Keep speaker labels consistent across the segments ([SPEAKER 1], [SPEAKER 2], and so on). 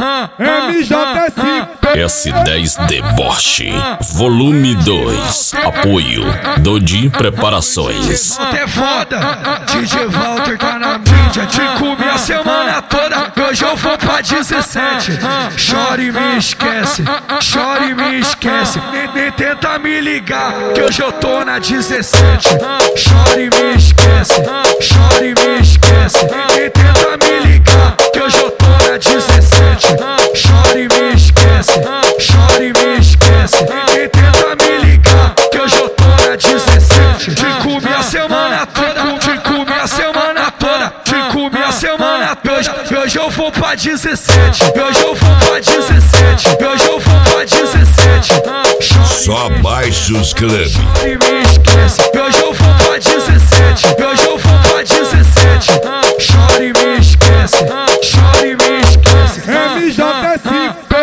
[SPEAKER 1] S10 Deboche, volume 2. Apoio Dodi Preparações.
[SPEAKER 2] É foda, DJ Walter tá na mídia. Te comi a semana toda, hoje eu vou pra 17. Chora e me esquece, chora e me esquece. Nem tenta me ligar, que hoje eu tô na 17. Chora e me esquece, chora e me esquece. Nem tenta me ligar, que hoje eu tô na 17. Chora e me esquece, chora e me esquece. Nem tenta me ligar, que hoje eu tô na 17. Te comi a semana toda, te comi a semana toda, te comi a semana toda. Hoje eu vou pra 17, hoje eu vou pra 17, hoje eu vou pra 17.
[SPEAKER 1] Só baixa os clubes.
[SPEAKER 2] Chora e me esquece, hoje eu vou pra 17, hoje eu vou pra 17. Chora e me esquece, chora e me esquece.
[SPEAKER 3] MJSP.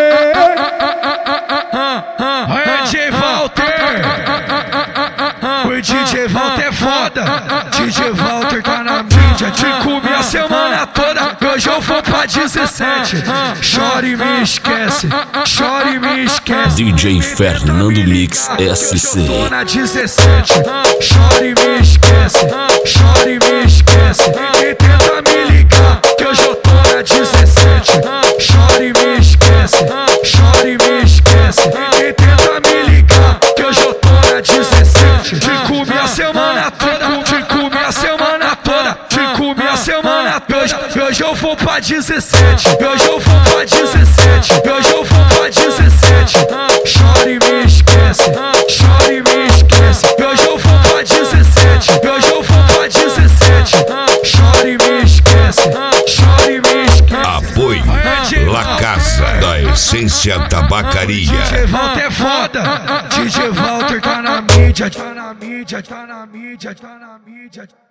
[SPEAKER 2] Olha DJ Walter, o DJ Walter é foda. DJ Walter tá na mídia, te comi a semana toda, hoje eu vou pra 17. Chora e me esquece, chora e me esquece.
[SPEAKER 1] DJ Fernando Mix SC.
[SPEAKER 2] Eu tô na 17. Chora e me esquece, chora e me esquece. Nem tenta me ligar, que hoje eu tô na 17. Chora e me esquece, chora e me esquece. Nem tenta me ligar, que hoje eu tô na 17. Te comi a semana toda, te comi a semana toda, te comi a semana toda. Hoje eu vou pra 17, hoje eu vou pra 17, hoje eu vou pra 17. Chora e me esquece, chora e me esquece. Hoje eu vou pra 17, hoje eu vou pra 17. Chora e me esquece, chora e me esquece.
[SPEAKER 1] Apoio La Casa da Essência Tabacaria.
[SPEAKER 2] DJ Walter é foda, DJ Walter tá na mídia, tá na mídia, tá na mídia, tá na mídia.